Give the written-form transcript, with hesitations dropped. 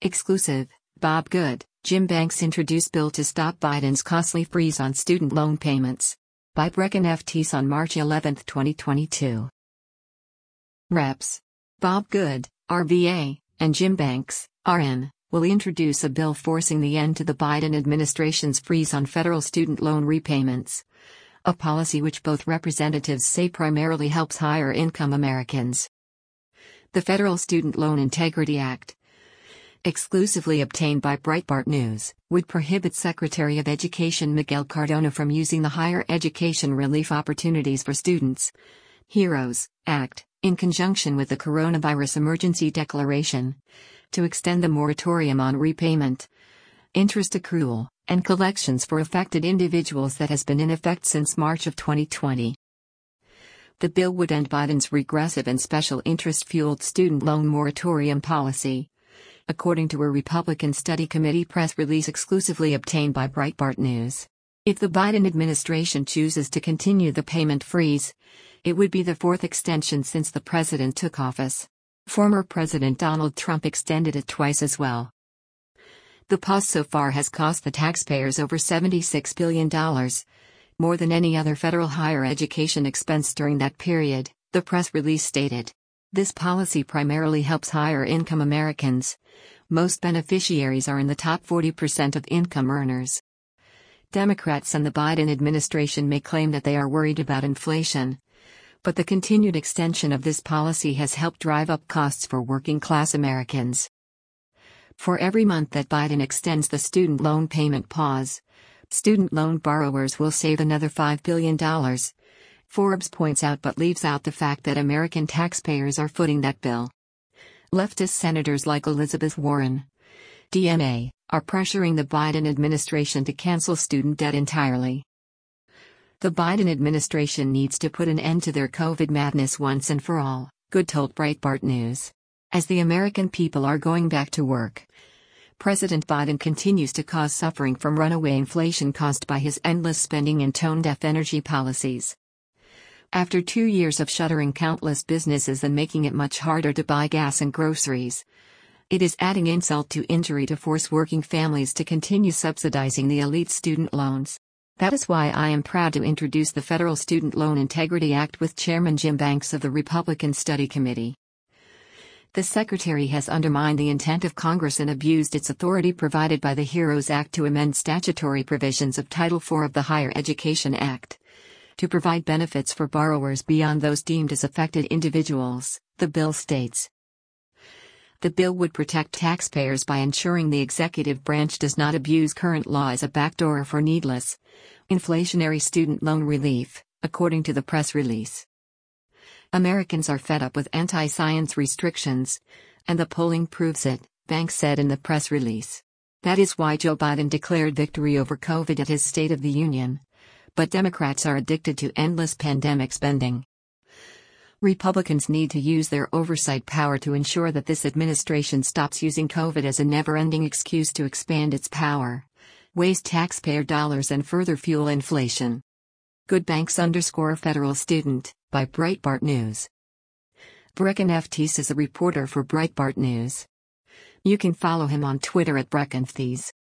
Exclusive, Bob Good, Jim Banks introduce bill to stop Biden's costly freeze on student loan payments. By Brecken F. Teese on March 11, 2022. Reps. Bob Good, RVA, and Jim Banks, RN, will introduce a bill forcing the end to the Biden administration's freeze on federal student loan repayments. A policy which both representatives say primarily helps higher-income Americans. The Federal Student Loan Integrity Act, exclusively obtained by Breitbart News, would prohibit Secretary of Education Miguel Cardona from using the Higher Education Relief Opportunities for Students, HEROES, Act, in conjunction with the Coronavirus Emergency Declaration, to extend the moratorium on repayment, interest accrual, and collections for affected individuals that has been in effect since March of 2020. The bill would end Biden's regressive and special interest-fueled student loan moratorium policy, according to a Republican Study Committee press release exclusively obtained by Breitbart News. If the Biden administration chooses to continue the payment freeze, it would be the fourth extension since the president took office. Former President Donald Trump extended it twice as well. The pause so far has cost the taxpayers over $76 billion, more than any other federal higher education expense during that period, the press release stated. This policy primarily helps higher-income Americans. Most beneficiaries are in the top 40% of income earners. Democrats and the Biden administration may claim that they are worried about inflation, but the continued extension of this policy has helped drive up costs for working-class Americans. For every month that Biden extends the student loan payment pause, student loan borrowers will save another $5 billion. Forbes points out but leaves out the fact that American taxpayers are footing that bill. Leftist senators like Elizabeth Warren, DMA, are pressuring the Biden administration to cancel student debt entirely. The Biden administration needs to put an end to their COVID madness once and for all, Good told Breitbart News. As the American people are going back to work, President Biden continues to cause suffering from runaway inflation caused by his endless spending and tone-deaf energy policies. After 2 years of shuttering countless businesses and making it much harder to buy gas and groceries, it is adding insult to injury to force working families to continue subsidizing the elite student loans. That is why I am proud to introduce the Federal Student Loan Integrity Act with Chairman Jim Banks of the Republican Study Committee. The Secretary has undermined the intent of Congress and abused its authority provided by the HEROES Act to amend statutory provisions of Title IV of the Higher Education Act, to provide benefits for borrowers beyond those deemed as affected individuals, the bill states. The bill would protect taxpayers by ensuring the executive branch does not abuse current law as a backdoor for needless, inflationary student loan relief, according to the press release. Americans are fed up with anti-science restrictions, and the polling proves it, Banks said in the press release. That is why Joe Biden declared victory over COVID at his State of the Union. But Democrats are addicted to endless pandemic spending. Republicans need to use their oversight power to ensure that this administration stops using COVID as a never-ending excuse to expand its power, waste taxpayer dollars and further fuel inflation. Good Banks _ federal student, by Breitbart News. Brecken F. Teese is a reporter for Breitbart News. You can follow him on Twitter at Brecken Teese.